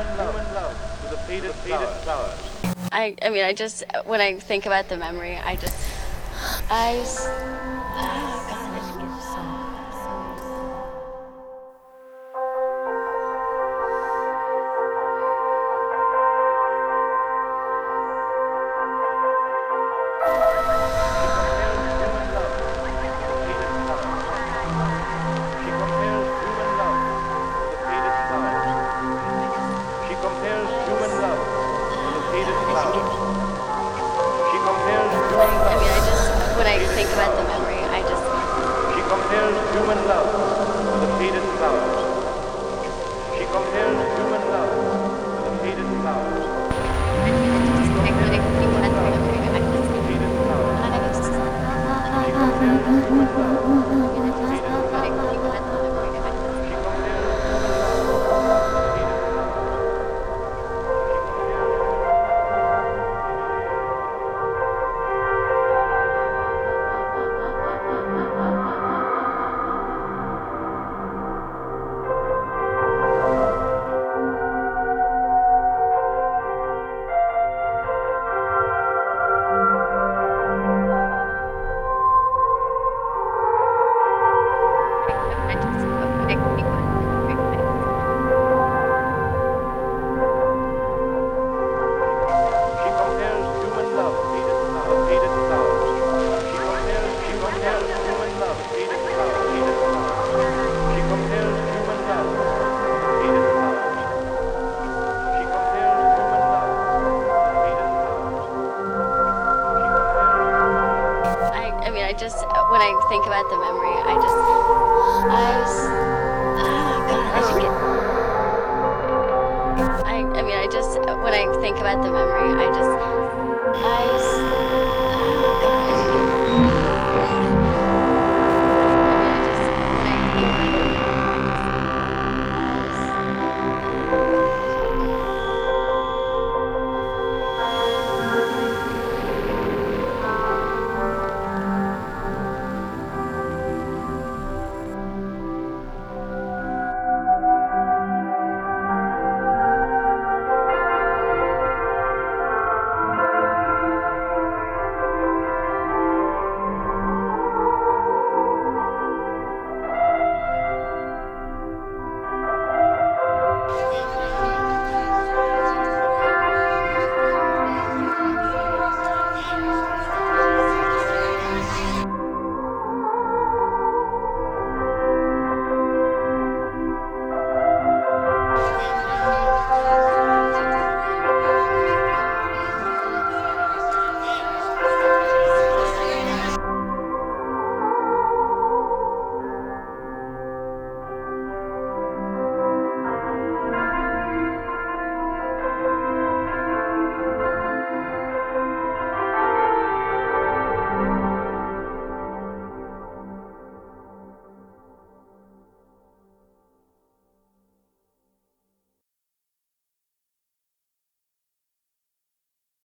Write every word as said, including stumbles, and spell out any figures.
I, I mean, I just, when I think about the memory, I just, I, s- oh God, I should get I, I mean, I just, when I think about the memory, I just, She compares human love to the faded flowers. She compares human love to the faded flowers. I mean, I just, I, when I think about the memory, I just, Faded flowers. I s- She compares human love I mean, I to the just, faded when I flowers. think about the memory, I just, She compares human love to the faded flowers. She compares I, I mean, I just, when I think about the memory, I just, She compares human love to the faded flowers. She compares she compares human love to faded flowers. Faded flowers. She compares human love to the faded flowers. She compares human love to the faded flowers. She compares I, I mean, I just, when I think about the memory, I just, I, s- oh God, I should get, I, I mean, I just, when I think about the memory, I just, I. s-